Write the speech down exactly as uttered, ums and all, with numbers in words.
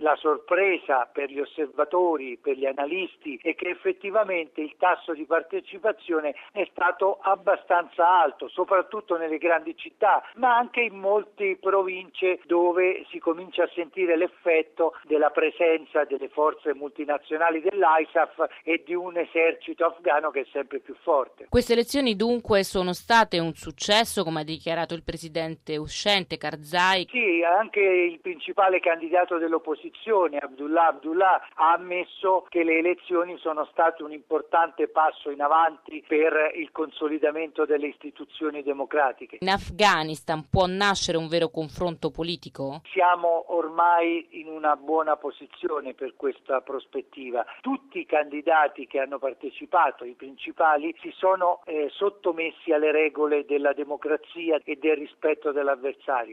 la sorpresa per gli osservatori, per gli analisti, è che effettivamente il tasso di partecipazione è stato abbastanza alto, soprattutto nelle grandi città, ma anche in molte province dove si comincia a sentire l'effetto della presenza delle forze multinazionali dell'ISAF e di un esercito afghano che è sempre più forte. Queste elezioni dunque sono state un successo, come ha dichiarato il presidente uscente Karzai? Sì, anche il principale candidato dell'opposizione, Abdullah Abdullah, ha ammesso che le elezioni sono state un importante passo in avanti per il consolidamento delle istituzioni democratiche. In Afghanistan può nascere un vero confronto politico? Siamo ormai in una buona posizione per questa prospettiva. Tutti i candidati che hanno partecipato, i principali, si sono eh, sottomessi alle regole della democrazia e del rispetto dell'avversario.